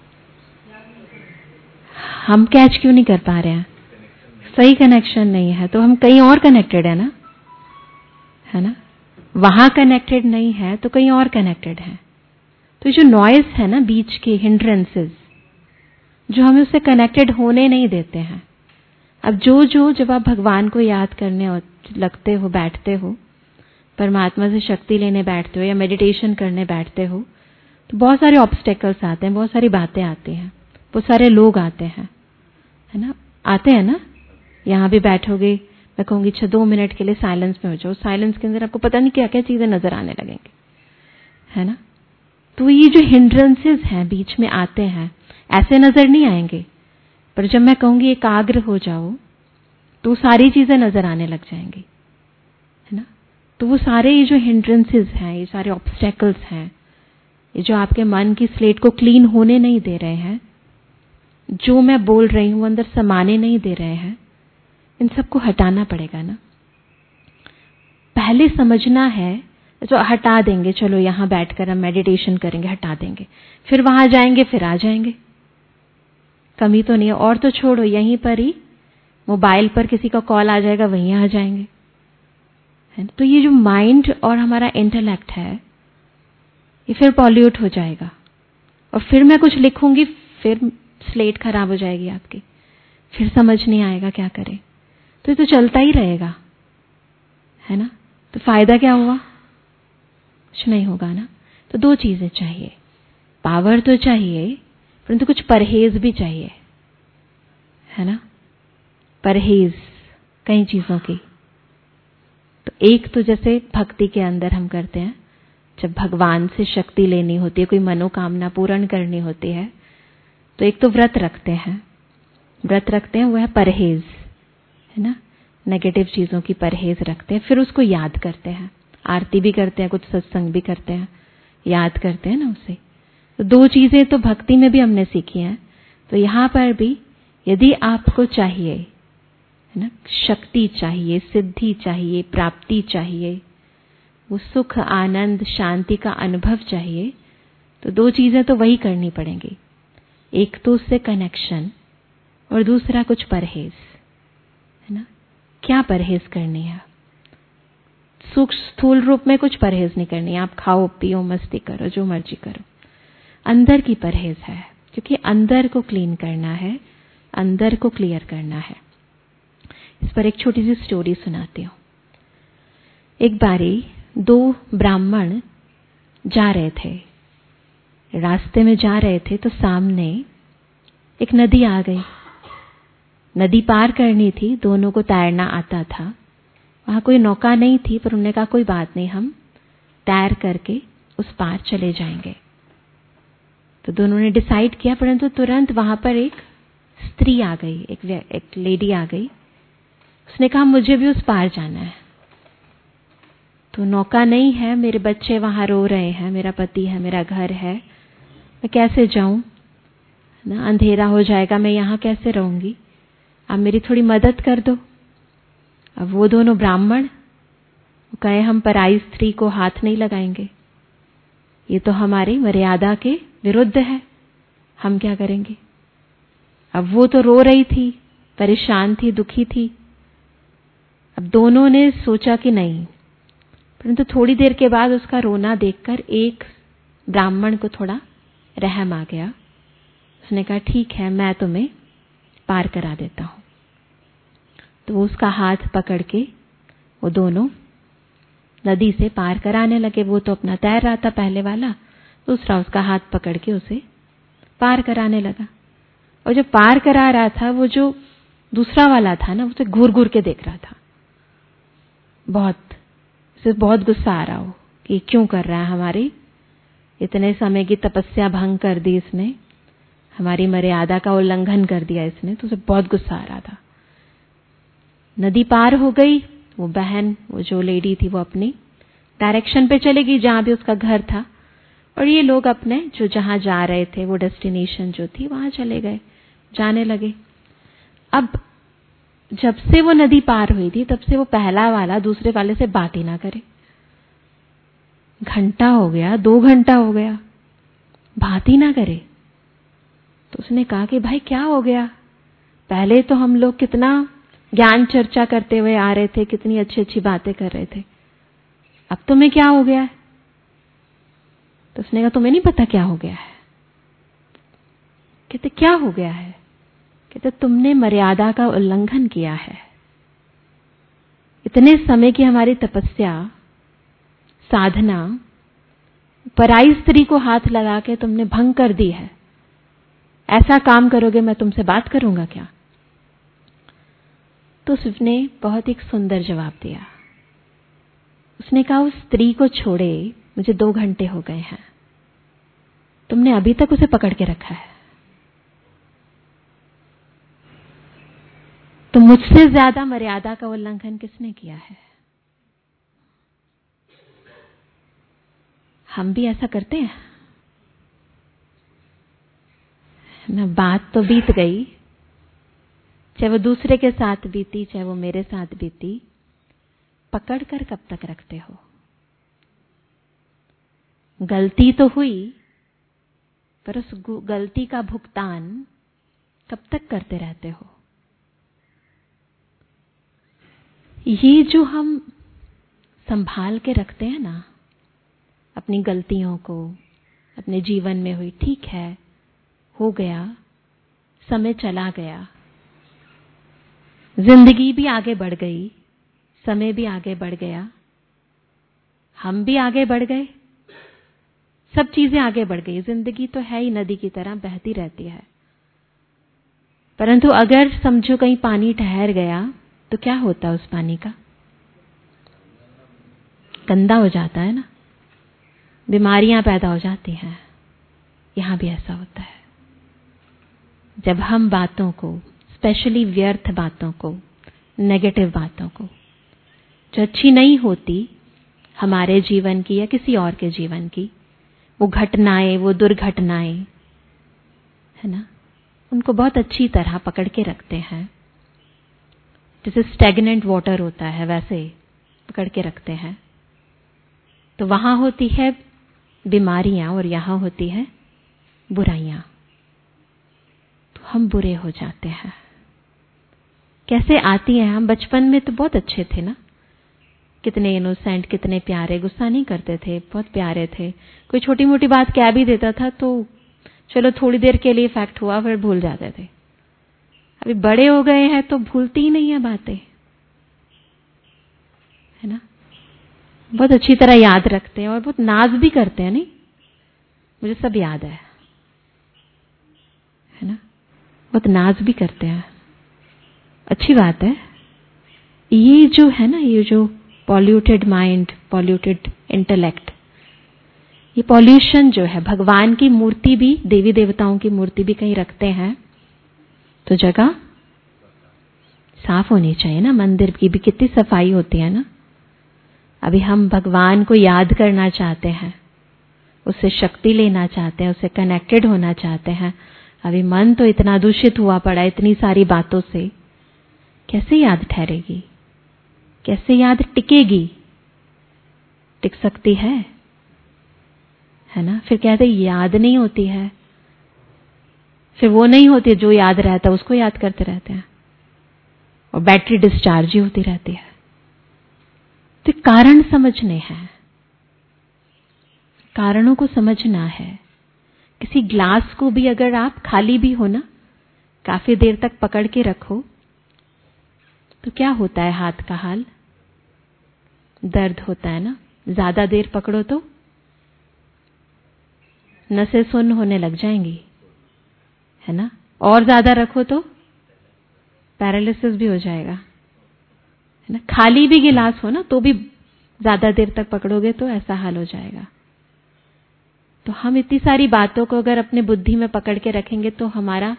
हम कैच क्यों नहीं कर पा रहे हैं? सही कनेक्शन नहीं है, तो हम कहीं और कनेक्टेड है ना, है ना? वहां कनेक्टेड नहीं है तो कहीं और कनेक्टेड है। तो जो नॉइज है ना, बीच के हिंड्रेंसेस जो हमें उससे कनेक्टेड होने नहीं देते हैं। अब जब आप भगवान को याद करने लगते हो, बैठते हो, परमात्मा से शक्ति लेने बैठते हो या मेडिटेशन करने बैठते हो, तो बहुत सारे ऑब्स्टेकल्स आते हैं, बहुत सारी बातें आती हैं, बहुत सारे लोग आते हैं, है ना? आते हैं ना? यहाँ भी बैठोगे, मैं कहूंगी 2 मिनट के लिए साइलेंस में हो जाओ, साइलेंस के अंदर आपको पता नहीं क्या क्या चीजें नजर आने लगेंगी, है ना? तो ये जो हिंड्रेंसेस हैं बीच में आते हैं, ऐसे नजर नहीं आएंगे, पर जब मैं कहूंगी एकाग्र हो जाओ तो सारी चीजें नजर आने लग जाएंगी, है ना? तो वो सारे ये जो हिंड्रेंसेस हैं, ये सारे ऑब्स्टेकल्स हैं, ये जो आपके मन की स्लेट को क्लीन होने नहीं दे रहे हैं, जो मैं बोल रही हूं अंदर समाने नहीं दे रहे हैं, इन सबको हटाना पड़ेगा ना। पहले समझना है, तो हटा देंगे, चलो यहां बैठकर हम मेडिटेशन करेंगे, हटा देंगे, फिर वहां जाएंगे, फिर आ जाएंगे, कमी तो नहीं है। और तो छोड़ो, यहीं पर ही मोबाइल पर किसी का कॉल आ जाएगा, वहीं आ जाएंगे, है ना? तो ये जो माइंड और हमारा इंटेलेक्ट है, ये फिर पॉल्यूट हो जाएगा, और फिर मैं कुछ लिखूंगी, फिर स्लेट खराब हो जाएगी आपकी, फिर समझ नहीं आएगा क्या करें। तो ये तो चलता ही रहेगा, है ना? तो फायदा क्या हुआ? कुछ नहीं होगा ना। तो 2 चीजें चाहिए, पावर तो चाहिए, परंतु कुछ परहेज भी चाहिए, है ना? परहेज कई चीजों की। तो एक तो जैसे भक्ति के अंदर हम करते हैं, जब भगवान से शक्ति लेनी होती है, कोई मनोकामना पूर्ण करनी होती है, तो एक तो व्रत रखते हैं, वो है परहेज, है ना? नेगेटिव चीजों की परहेज रखते हैं, फिर उसको याद करते हैं, आरती भी करते हैं, कुछ सत्संग भी करते हैं, याद करते हैं ना उसे। तो 2 चीजें तो भक्ति में भी हमने सीखी हैं। तो यहाँ पर भी यदि आपको चाहिए, है ना, शक्ति चाहिए, सिद्धि चाहिए, प्राप्ति चाहिए, वो सुख, आनंद, शांति का अनुभव चाहिए, तो 2 चीजें तो वही करनी पड़ेंगी। एक तो उससे कनेक्शन और दूसरा कुछ परहेज, है ना। क्या परहेज करनी है? सूक्ष्म स्थूल रूप में कुछ परहेज नहीं करनी है। आप खाओ पियो मस्ती करो जो मर्जी करो। अंदर की परहेज है, क्योंकि अंदर को क्लीन करना है, अंदर को क्लियर करना है। इस पर एक छोटी सी स्टोरी सुनाती हूँ। एक बारी 2 ब्राह्मण जा रहे थे, रास्ते में जा रहे थे तो सामने एक नदी आ गई। नदी पार करनी थी, दोनों को तैरना आता था। वहां कोई नौका नहीं थी, पर उन्होंने कहा कोई बात नहीं, हम तैर करके उस पार चले जाएंगे। तो दोनों ने डिसाइड किया, परंतु तुरंत वहां पर एक स्त्री आ गई, एक लेडी आ गई। उसने कहा मुझे भी उस पार जाना है। तो नौका नहीं है, मेरे बच्चे वहां रो रहे हैं, मेरा पति है, मेरा घर है, मैं कैसे जाऊं ना, अंधेरा हो जाएगा, मैं यहां कैसे रहूंगी, आप मेरी थोड़ी मदद कर दो। अब वो दोनों ब्राह्मण कहे हम पराई स्त्री को हाथ नहीं लगाएंगे, ये तो हमारी मर्यादा के विरुद्ध है, हम क्या करेंगे। अब वो तो रो रही थी, परेशान थी, दुखी थी। अब दोनों ने सोचा कि नहीं, परंतु थोड़ी देर के बाद उसका रोना देखकर एक ब्राह्मण को थोड़ा रहम आ गया। उसने कहा ठीक है, मैं तुम्हें पार करा देता हूं। तो वो उसका हाथ पकड़ के वो दोनों नदी से पार कराने लगे। वो तो अपना तैर रहा था पहले वाला, दूसरा उसका हाथ पकड़ के उसे पार कराने लगा। और जो पार करा रहा था, वो जो दूसरा वाला था ना, उसे घूर घूर के देख रहा था। उसे बहुत गुस्सा आ रहा हो कि क्यों कर रहा है, हमारी इतने समय की तपस्या भंग कर दी इसने, हमारी मर्यादा का उल्लंघन कर दिया इसने। तो उसे बहुत गुस्सा आ रहा था। नदी पार हो गई, वो बहन, वो जो लेडी थी, वो अपनी डायरेक्शन पे चली गई जहां भी उसका घर था, और ये लोग अपने जो जहां जा रहे थे, वो डेस्टिनेशन जो थी वहां चले गए, जाने लगे। अब जब से वो नदी पार हुई थी, तब से वो पहला वाला दूसरे वाले से बात ही ना करे। घंटा हो गया, 2 घंटा हो गया, बात ही ना करे। तो उसने कहा कि भाई क्या हो गया, पहले तो हम लोग कितना ज्ञान चर्चा करते हुए आ रहे थे, कितनी अच्छी अच्छी बातें कर रहे थे, अब तुम्हें क्या हो गया है? तो उसने कहा तुम्हें नहीं पता क्या हो गया है। कहते क्या हो गया है? कहते तुमने मर्यादा का उल्लंघन किया है। इतने समय की हमारी तपस्या, साधना, पराई स्त्री को हाथ लगा के तुमने भंग कर दी है। ऐसा काम करोगे, मैं तुमसे बात करूंगा क्या? तो उसने बहुत एक सुंदर जवाब दिया। उसने कहा उस स्त्री को छोड़े मुझे 2 घंटे हो गए हैं, तुमने अभी तक उसे पकड़ के रखा है। तो मुझसे ज्यादा मर्यादा का उल्लंघन किसने किया है? हम भी ऐसा करते हैं ना। बात तो बीत गई, चाहे वो दूसरे के साथ बीती, चाहे वो मेरे साथ बीती, पकड़ कर कब तक रखते हो? गलती तो हुई, पर उस गलती का भुगतान कब तक करते रहते हो? ये जो हम संभाल के रखते हैं ना अपनी गलतियों को, अपने जीवन में हुई, ठीक है हो गया, समय चला गया, जिंदगी भी आगे बढ़ गई, समय भी आगे बढ़ गया, हम भी आगे बढ़ गए, सब चीजें आगे बढ़ गई। जिंदगी तो है ही नदी की तरह बहती रहती है। परंतु अगर समझो कहीं पानी ठहर गया तो क्या होता उस पानी का? गंदा हो जाता है ना, बीमारियां पैदा हो जाती हैं। यहां भी ऐसा होता है। जब हम बातों को, स्पेशली व्यर्थ बातों को, नेगेटिव बातों को, जो अच्छी नहीं होती, हमारे जीवन की या किसी और के जीवन की, वो घटनाएं, वो दुर्घटनाएं, है ना, उनको बहुत अच्छी तरह पकड़ के रखते हैं। जैसे स्टैग्नेंट वाटर होता है वैसे पकड़ के रखते हैं। तो वहां होती है बीमारियां और यहां होती है बुराइयां। तो हम बुरे हो जाते हैं। कैसे आती है? हम बचपन में तो बहुत अच्छे थे ना, कितने इनोसेंट, कितने प्यारे, गुस्सा नहीं करते थे, बहुत प्यारे थे। कोई छोटी मोटी बात कह भी देता था तो चलो थोड़ी देर के लिए इफेक्ट हुआ, फिर भूल जाते थे। अभी बड़े हो गए हैं तो भूलती ही नहीं है बातें, है ना। बहुत अच्छी तरह याद रखते हैं और बहुत नाज भी करते हैं। नहीं, मुझे सब याद है ना। बहुत नाज भी करते हैं, अच्छी बात है। ये जो है ना, ये जो पॉल्यूटेड माइंड, पॉल्यूटेड इंटेलेक्ट, ये पॉल्यूशन जो है, भगवान की मूर्ति भी, देवी देवताओं की मूर्ति भी कहीं रखते हैं तो जगह साफ होनी चाहिए ना। मंदिर की भी कितनी सफाई होती है ना। अभी हम भगवान को याद करना चाहते हैं, उससे शक्ति लेना चाहते हैं, उससे कनेक्टेड होना चाहते हैं। अभी मन तो इतना दूषित हुआ पड़ा है इतनी सारी बातों से, कैसे याद ठहरेगी, कैसे याद टिकेगी? टिक सकती है ना। फिर कहते याद नहीं होती है, फिर वो नहीं होती जो याद रहता है उसको याद करते रहते हैं और बैटरी डिस्चार्ज ही होती रहती है। तो कारण समझने हैं, कारणों को समझना है। किसी ग्लास को भी अगर आप खाली भी हो ना, काफी देर तक पकड़ के रखो तो क्या होता है? हाथ का हाल दर्द होता है ना। ज्यादा देर पकड़ो तो नसें सुन्न होने लग जाएंगी, है ना। और ज्यादा रखो तो पैरालिसिस भी हो जाएगा, है ना। खाली भी गिलास हो ना तो भी ज्यादा देर तक पकड़ोगे तो ऐसा हाल हो जाएगा। तो हम इतनी सारी बातों को अगर अपने बुद्धि में पकड़ के रखेंगे तो हमारा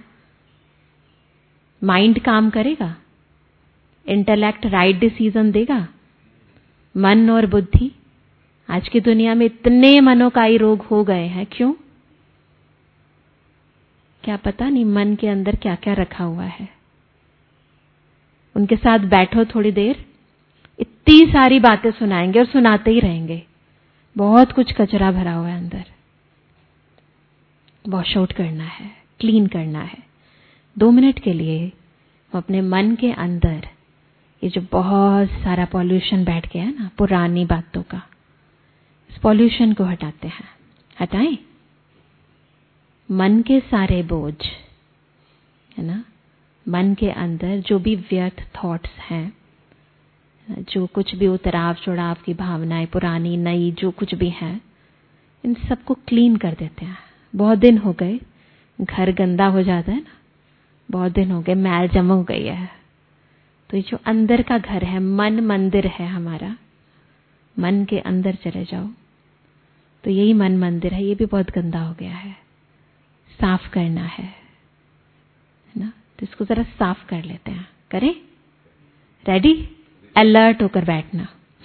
माइंड काम करेगा, इंटेलेक्ट राइट डिसीजन देगा। मन और बुद्धि, आज की दुनिया में इतने मनोकाई रोग हो गए हैं, क्यों? क्या पता नहीं मन के अंदर क्या क्या रखा हुआ है। उनके साथ बैठो थोड़ी देर, इतनी सारी बातें सुनाएंगे और सुनाते ही रहेंगे। बहुत कुछ कचरा भरा हुआ है अंदर, वॉश आउट करना है, क्लीन करना है। 2 मिनट के लिए अपने मन के अंदर ये जो बहुत सारा पॉल्यूशन बैठ गया है ना, पुरानी बातों का, इस पॉल्यूशन को हटाते हैं। हटाएं मन के सारे बोझ, है ना। मन के अंदर जो भी व्यर्थ थॉट्स हैं, जो कुछ भी उतराव चढ़ाव की भावनाएं, पुरानी नई जो कुछ भी है, इन सबको क्लीन कर देते हैं। बहुत दिन हो गए, घर गंदा हो जाता है ना, बहुत दिन हो गए, मैल जम हो गई है। तो ये जो अंदर का घर है, मन मंदिर है हमारा, मन के अंदर चले जाओ तो यही मन मंदिर है। ये भी बहुत गंदा हो गया है, साफ करना है ना। तो इसको जरा साफ कर लेते हैं। करें? रेडी? अलर्ट होकर बैठना,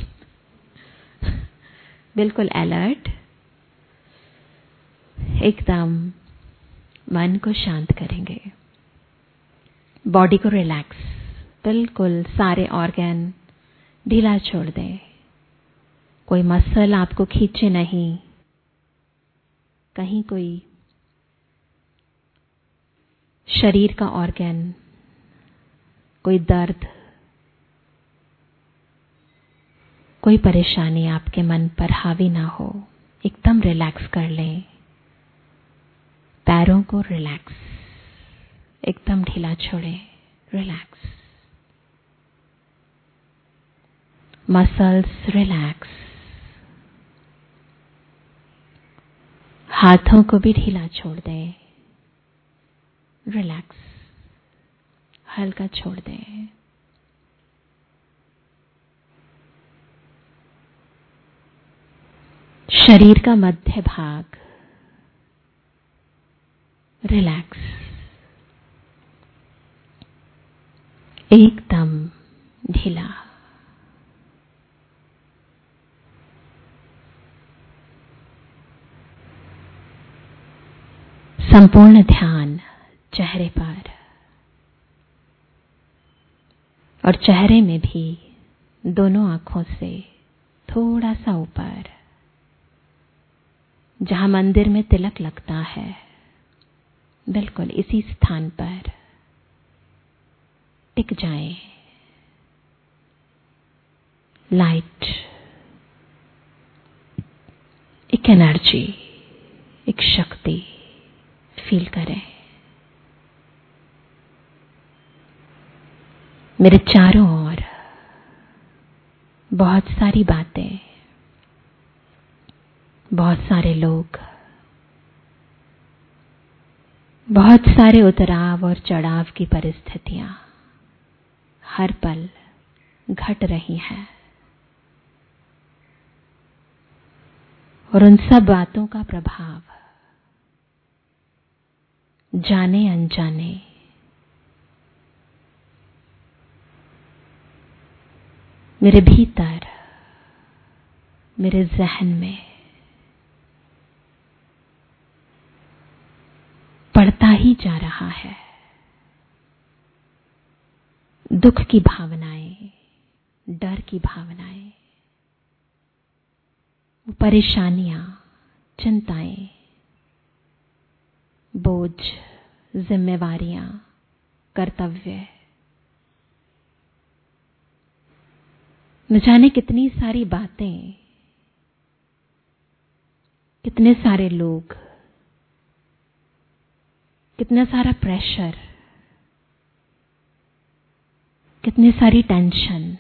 बिल्कुल अलर्ट। एकदम मन को शांत करेंगे, बॉडी को रिलैक्स, बिल्कुल सारे ऑर्गन ढीला छोड़ दें। कोई मसल आपको खींचे नहीं, कहीं कोई शरीर का ऑर्गन, कोई दर्द, कोई परेशानी आपके मन पर हावी ना हो। एकदम रिलैक्स कर लें। पैरों को रिलैक्स, एकदम ढीला छोड़ें, रिलैक्स। मसल्स रिलैक्स, हाथों को भी ढीला छोड़ दें, रिलैक्स, हल्का छोड़ दें। शरीर का मध्य भाग रिलैक्स, एकदम ढीला। संपूर्ण ध्यान चेहरे पर, और चेहरे में भी दोनों आंखों से थोड़ा सा ऊपर, जहां मंदिर में तिलक लगता है, बिल्कुल इसी स्थान पर टिक जाएं। लाइट, एक एनर्जी, एक शक्ति फील करें। मेरे चारों ओर बहुत सारी बातें, बहुत सारे लोग, बहुत सारे उतराव और चढ़ाव की परिस्थितियां हर पल घट रही हैं, और उन सब बातों का प्रभाव जाने अनजाने मेरे भीतर, मेरे जहन में पड़ता ही जा रहा है। दुख की भावनाएं, डर की भावनाएं, परेशानियां, चिंताएं, बोझ, जिम्मेवारियां, कर्तव्य, न जाने कितनी सारी बातें, कितने सारे लोग, कितना सारा प्रेशर, कितनी सारी टेंशन,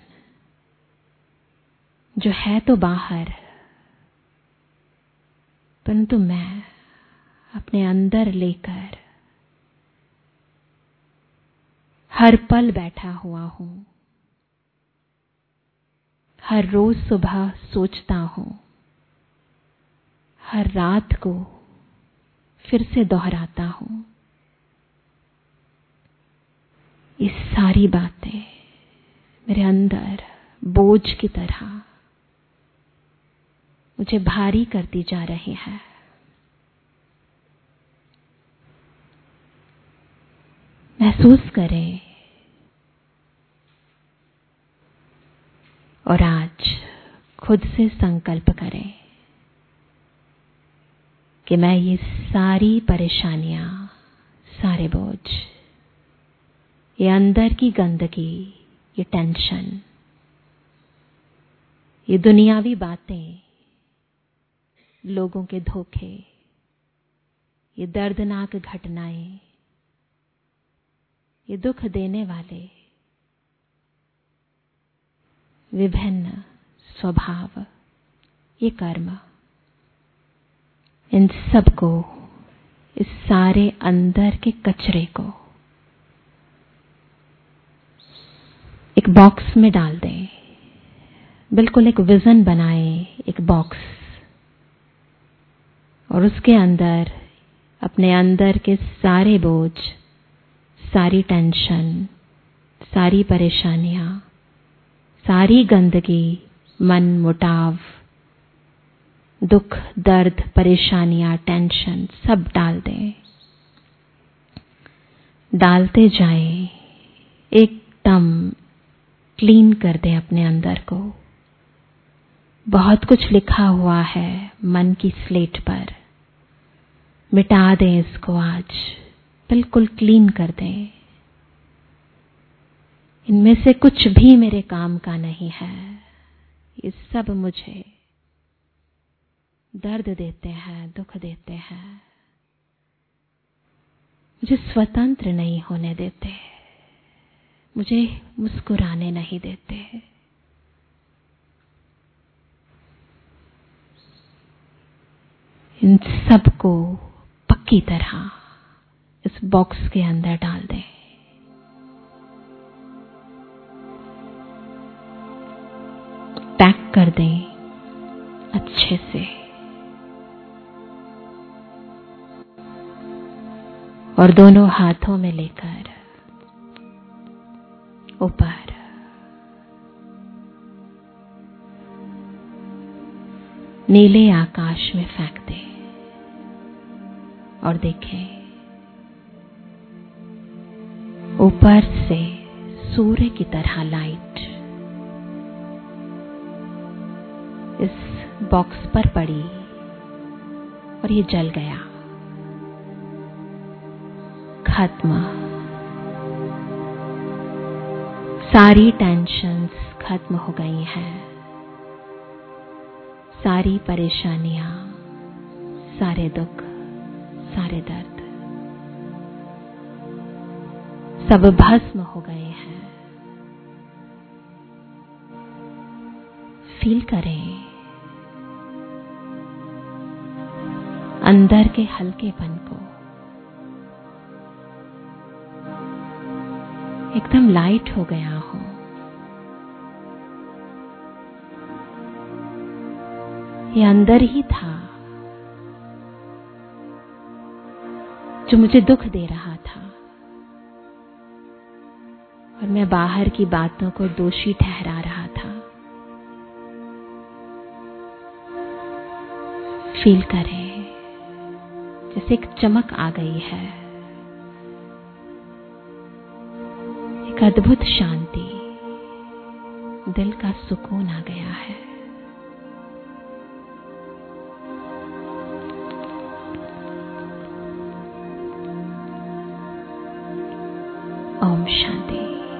जो है तो बाहर, परंतु मैं अपने अंदर लेकर हर पल बैठा हुआ हूं। हर रोज सुबह सोचता हूं, हर रात को फिर से दोहराता हूं। ये सारी बातें मेरे अंदर बोझ की तरह मुझे भारी करती जा रही है। महसूस करें, और आज खुद से संकल्प करें कि मैं ये सारी परेशानियां, सारे बोझ, ये अंदर की गंदगी, ये टेंशन, ये दुनियावी बातें, लोगों के धोखे, ये दर्दनाक घटनाएं, ये दुख देने वाले विभिन्न स्वभाव, ये कर्म, इन सब को, इस सारे अंदर के कचरे को एक बॉक्स में डाल दें। बिल्कुल एक विजन बनाएं, एक बॉक्स, और उसके अंदर अपने अंदर के सारे बोझ, सारी टेंशन, सारी परेशानियां, सारी गंदगी, मन मुटाव, दुख, दर्द, परेशानियां, टेंशन सब डाल दें। डालते जाएं, एकदम क्लीन कर दें अपने अंदर को। बहुत कुछ लिखा हुआ है मन की स्लेट पर, मिटा दें इसको आज, बिल्कुल क्लीन कर दें। इनमें से कुछ भी मेरे काम का नहीं है। ये सब मुझे दर्द देते हैं, दुख देते हैं, मुझे स्वतंत्र नहीं होने देते, मुझे मुस्कुराने नहीं देते। इन सब को पक्की तरह इस बॉक्स के अंदर डाल दें। पैक कर दें अच्छे से, और दोनों हाथों में लेकर ऊपर नीले आकाश में फेंक दें, और देखें ऊपर से सूर्य की तरह लाइट इस बॉक्स पर पड़ी और ये जल गया, खत्म। सारी टेंशन्स खत्म हो गई हैं, सारी परेशानियां, सारे दुख, सारे दर्द सब भस्म हो गए हैं। फील करें अंदर के हल्केपन को, एकदम लाइट हो गया हो। ये अंदर ही था जो मुझे दुख दे रहा था और मैं बाहर की बातों को दोषी ठहरा रहा था। फील करें जैसे एक चमक आ गई है, एक अद्भुत शांति, दिल का सुकून आ गया है। ओम शांति।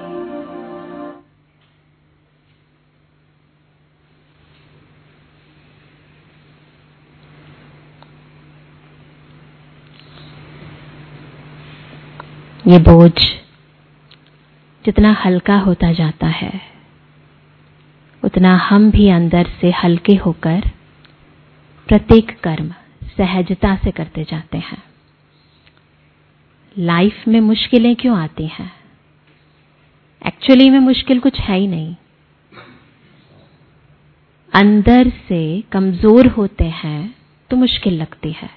ये बोझ जितना हल्का होता जाता है उतना हम भी अंदर से हल्के होकर प्रत्येक कर्म सहजता से करते जाते हैं। लाइफ में मुश्किलें क्यों आती हैं? एक्चुअली में मुश्किल कुछ है ही नहीं। अंदर से कमजोर होते हैं तो मुश्किल लगती है,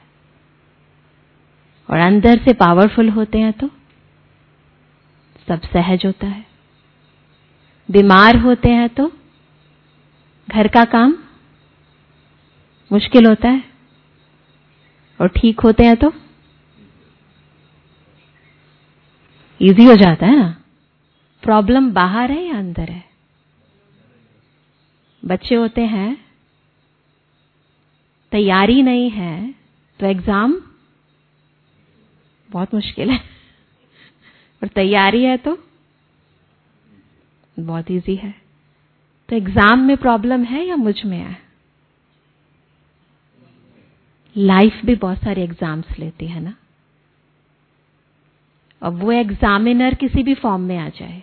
और अंदर से पावरफुल होते हैं तो सब सहज होता है। बीमार होते हैं तो घर का काम मुश्किल होता है, और ठीक होते हैं तो इजी हो जाता है ना। प्रॉब्लम बाहर है या अंदर है? बच्चे होते हैं, तैयारी नहीं है तो एग्जाम बहुत मुश्किल है, और तैयारी है तो बहुत इजी है। तो एग्जाम में प्रॉब्लम है या मुझ में है? लाइफ भी बहुत सारे एग्जाम्स लेती है ना। अब वो एग्जामिनर किसी भी फॉर्म में आ जाए,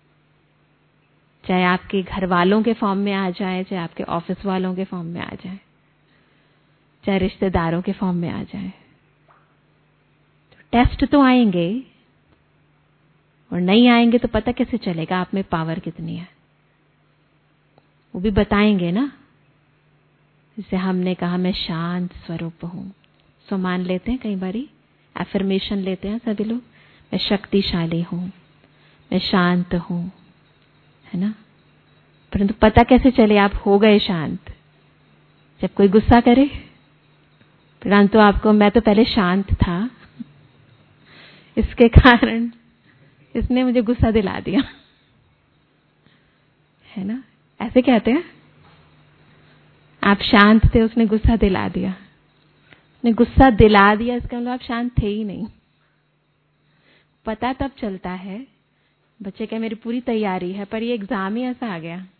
चाहे आपके घर वालों के फॉर्म में आ जाए, चाहे आपके ऑफिस वालों के फॉर्म में आ जाए, चाहे रिश्तेदारों के फॉर्म में आ जाए, तो टेस्ट तो आएंगे, और नहीं आएंगे तो पता कैसे चलेगा आप में पावर कितनी है? वो भी बताएंगे ना। जैसे हमने कहा मैं शांत स्वरूप हूं, सो मान लेते हैं, कई बारी एफर्मेशन लेते हैं सभी लोग, मैं शक्तिशाली हूं, मैं शांत हूं, है ना। परंतु पता कैसे चले आप हो गए शांत? जब कोई गुस्सा करे, परंतु आपको मैं तो पहले शांत था, इसके कारण इसने मुझे गुस्सा दिला दिया, है ना। ऐसे कहते हैं, आप शांत थे, उसने गुस्सा दिला दिया। उसने गुस्सा दिला दिया, इसका मतलब आप शांत थे ही नहीं। पता तब चलता है, बच्चे कहे मेरी पूरी तैयारी है, पर ये एग्जाम ही ऐसा आ गया।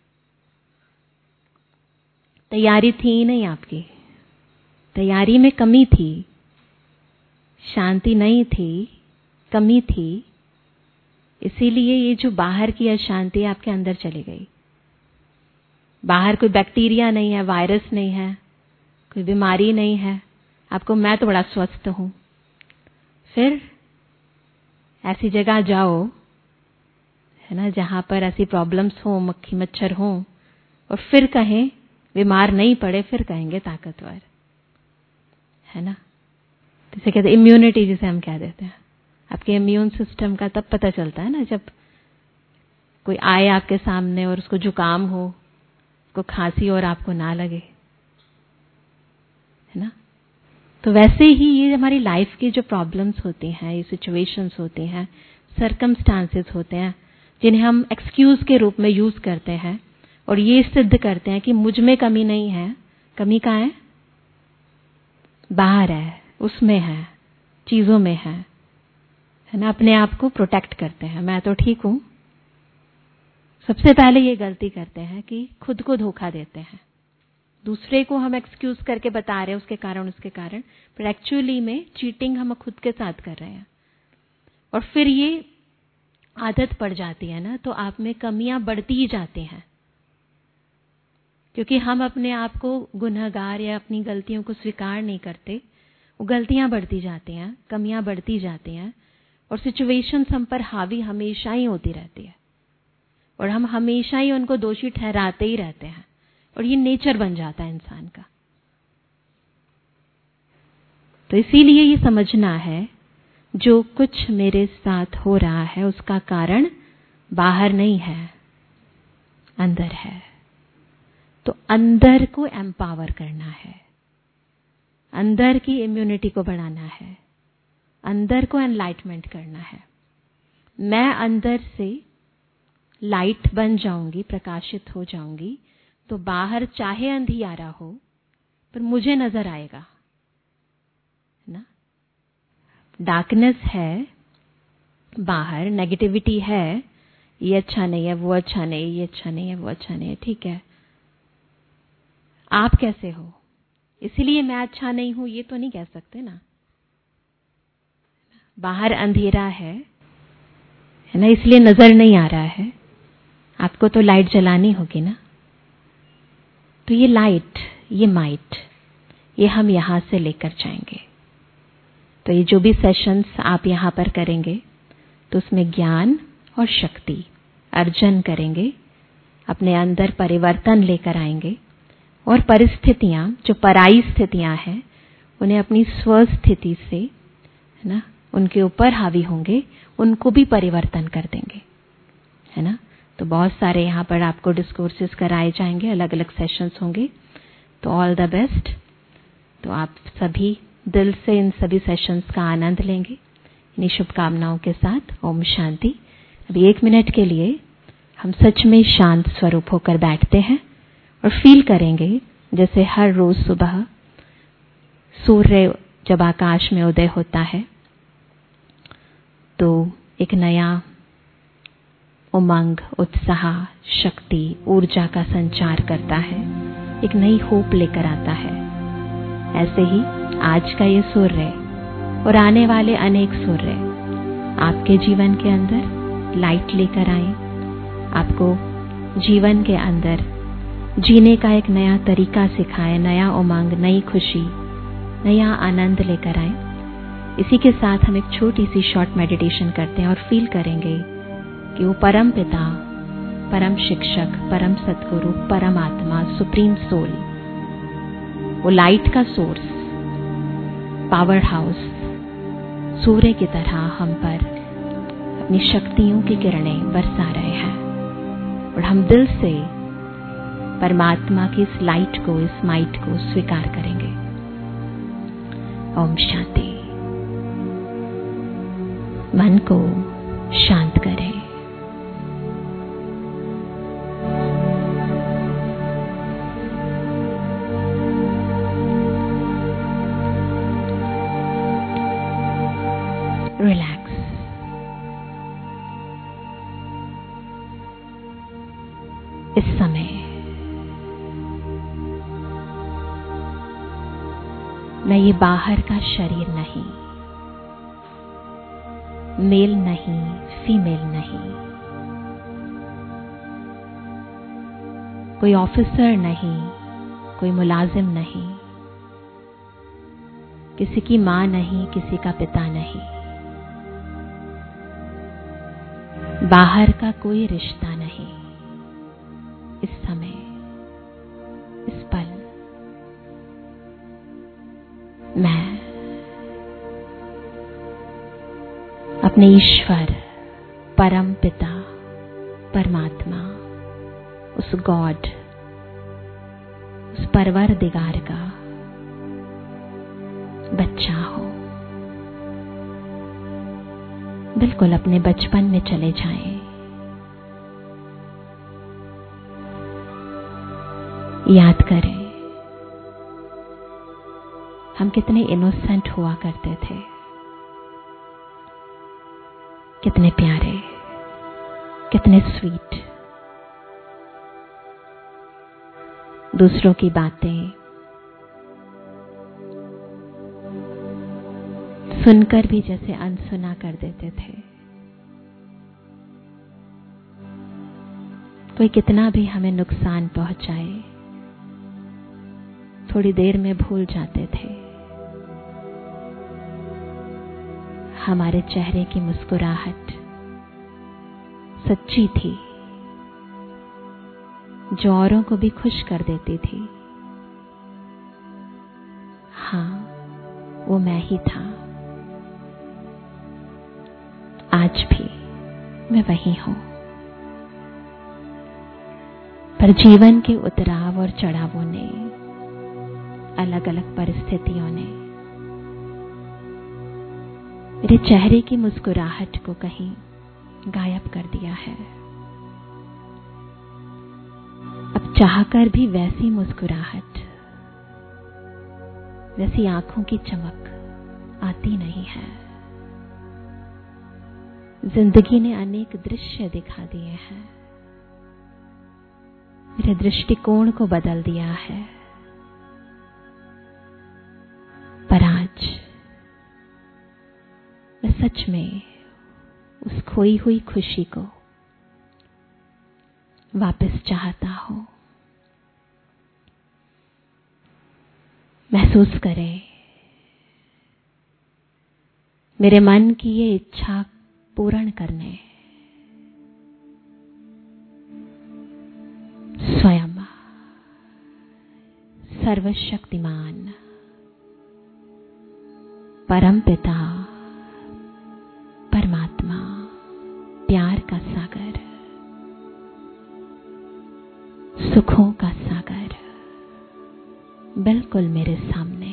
तैयारी थी ही नहीं आपकी, तैयारी में कमी थी, शांति नहीं थी, कमी थी। इसीलिए ये जो बाहर की अशांति आपके अंदर चली गई। बाहर कोई बैक्टीरिया नहीं है, वायरस नहीं है, कोई बीमारी नहीं है, आपको मैं तो बड़ा स्वस्थ हूं। फिर ऐसी जगह जाओ, है ना, जहां पर ऐसी प्रॉब्लम्स हो, मक्खी मच्छर हो, और फिर कहें बीमार नहीं पड़े, फिर कहेंगे ताकतवर, है ना। जिसे कहते हैं इम्यूनिटी, जिसे हम कह देते हैं। आपके इम्यून सिस्टम का तब पता चलता है ना, जब कोई आए आपके सामने और उसको जुकाम हो, उसको खांसी और आपको ना लगे, है ना। तो वैसे ही ये हमारी लाइफ की जो प्रॉब्लम्स होती हैं, ये सिचुएशंस होती हैं, सर्कमस्टांसेस होते हैं जिन्हें हम एक्सक्यूज के रूप में यूज करते हैं और ये सिद्ध करते हैं कि मुझ में कमी नहीं है। कमी कहाँ है? बाहर है, उसमें है, चीजों में है ना। अपने आप को प्रोटेक्ट करते हैं, मैं तो ठीक हूं। सबसे पहले ये गलती करते हैं कि खुद को धोखा देते हैं। दूसरे को हम एक्सक्यूज करके बता रहे हैं उसके कारण, पर एक्चुअली में चीटिंग हम खुद के साथ कर रहे हैं। और फिर ये आदत पड़ जाती है ना, तो आप में कमियां बढ़ती ही जाती हैं, क्योंकि हम अपने आप को गुनहगार या अपनी गलतियों को स्वीकार नहीं करते। वो गलतियां बढ़ती जाती हैं, कमियां बढ़ती जाती हैं, और सिचुएशंस हम पर हावी हमेशा ही होती रहती है, और हम हमेशा ही उनको दोषी ठहराते ही रहते हैं, और ये नेचर बन जाता है इंसान का। तो इसीलिए ये समझना है, जो कुछ मेरे साथ हो रहा है उसका कारण बाहर नहीं है, अंदर है। तो अंदर को एम्पावर करना है, अंदर की इम्यूनिटी को बढ़ाना है, अंदर को एनलाइटमेंट करना है। मैं अंदर से लाइट बन जाऊंगी, प्रकाशित हो जाऊंगी, तो बाहर चाहे अंधियारा हो पर मुझे नजर आएगा ना। डार्कनेस है बाहर, नेगेटिविटी है, ये अच्छा नहीं है, वो अच्छा नहीं, ये अच्छा नहीं है, वो अच्छा नहीं है, ठीक है। आप कैसे हो, इसलिए मैं अच्छा नहीं हूं ये तो नहीं कह सकते ना। बाहर अंधेरा है ना, इसलिए नजर नहीं आ रहा है। आपको तो लाइट जलानी होगी ना। तो ये लाइट, ये माइट, ये हम यहां से लेकर जाएंगे। तो ये जो भी सेशंस आप यहां पर करेंगे, तो उसमें ज्ञान और शक्ति अर्जन करेंगे, अपने अंदर परिवर्तन लेकर आएंगे, और परिस्थितियां जो पराई स्थितियां हैं उन्हें अपनी स्वस्थिति से, है ना, उनके ऊपर हावी होंगे, उनको भी परिवर्तन कर देंगे, है ना। तो बहुत सारे यहाँ पर आपको डिस्कोर्सेस कराए जाएंगे, अलग अलग सेशंस होंगे। तो ऑल द बेस्ट। तो आप सभी दिल से इन सभी सेशंस का आनंद लेंगे, इन्हीं शुभकामनाओं के साथ। ओम शांति। अभी 1 मिनट के लिए हम सच में शांत स्वरूप होकर बैठते हैं और फील करेंगे जैसे हर रोज सुबह सूर्य जब आकाश में उदय होता है तो एक नया उमंग, उत्साह, शक्ति, ऊर्जा का संचार करता है, एक नई होप लेकर आता है। ऐसे ही आज का ये सूर्य और आने वाले अनेक सूर्य आपके जीवन के अंदर लाइट लेकर आए, आपको जीवन के अंदर जीने का एक नया तरीका सिखाए, नया उमंग, नई खुशी, नया आनंद लेकर आए। इसी के साथ हम एक छोटी सी शॉर्ट मेडिटेशन करते हैं और फील करेंगे कि वो परम पिता, परम शिक्षक, परम सद्गुरु, परम आत्मा, सुप्रीम सोल, वो लाइट का सोर्स, पावर हाउस, सूर्य की तरह हम पर अपनी शक्तियों की किरणें बरसा रहे हैं, और हम दिल से परमात्मा की इस लाइट को, इस माइट को स्वीकार करेंगे। ओम शांति। मन को शांत करें। रिलैक्स। इस समय मैं ये बाहर का शरीर नहीं, मेल नहीं, फीमेल नहीं, कोई ऑफिसर नहीं, कोई मुलाजिम नहीं, किसी की मां नहीं, किसी का पिता नहीं, बाहर का कोई रिश्ता नहीं। इस समय, इस पल मैं अपने ईश्वर, परम पिता, परमात्मा, उस गॉड, उस परवरदिगार का बच्चा हूं। बिल्कुल अपने बचपन में चले जाएं। याद करें हम कितने इनोसेंट हुआ करते थे, कितने प्यारे, कितने स्वीट। दूसरों की बातें सुनकर भी जैसे अनसुना कर देते थे। कोई कितना भी हमें नुकसान पहुंचाए, थोड़ी देर में भूल जाते थे। हमारे चेहरे की मुस्कुराहट सच्ची थी, जो औरों को भी खुश कर देती थी। हाँ, वो मैं ही था। आज भी मैं वही हूं। पर जीवन के उतराव और चढ़ावों ने, अलग अलग परिस्थितियों ने मेरे चेहरे की मुस्कुराहट को कहीं गायब कर दिया है। अब चाहकर भी वैसी मुस्कुराहट, वैसी आंखों की चमक आती नहीं है। जिंदगी ने अनेक दृश्य दिखा दिए हैं, मेरे दृष्टिकोण को बदल दिया है। पर आज मैं सच में उस खोई हुई खुशी को वापस चाहता हूं। महसूस करें, मेरे मन की ये इच्छा पूर्ण करने स्वयं सर्वशक्तिमान परमपिता परमात्मा, प्यार का सागर, सुखों का सागर बिल्कुल मेरे सामने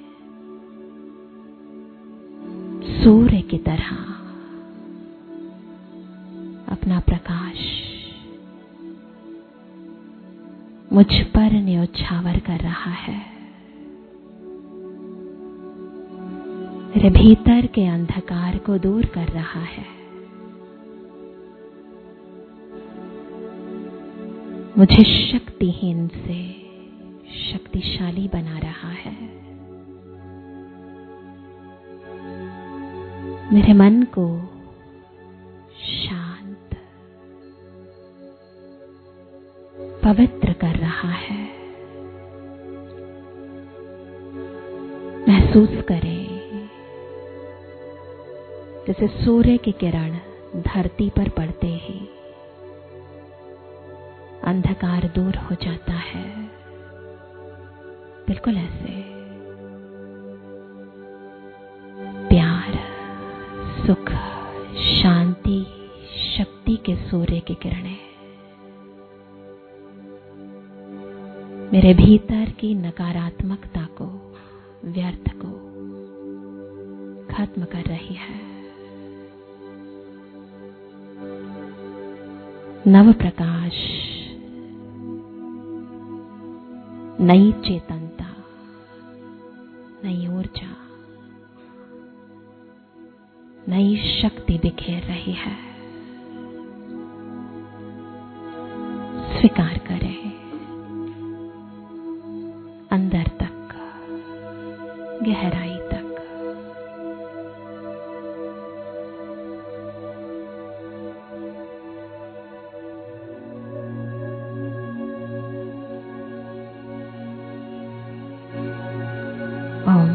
सूर्य की तरह अपना प्रकाश मुझ पर न्योछावर कर रहा है। मेरे भीतर के अंधकार को दूर कर रहा है। मुझे शक्तिहीन से शक्तिशाली बना रहा है। मेरे मन को शांत, पवित्र कर रहा है। महसूस करें जैसे सूर्य की किरण धरती पर पड़ते ही अंधकार दूर हो जाता है। बिल्कुल ऐसे प्यार, सुख, शांति, शक्ति के सूर्य की किरणें मेरे भीतर की नकारात्मकता को, व्यर्थ को खत्म कर रही है। नव प्रकाश, नई चेतनता, नई ऊर्जा, नई शक्ति बिखेर रही है। स्वीकार करें, अंदर तक, गहराई तक। ओम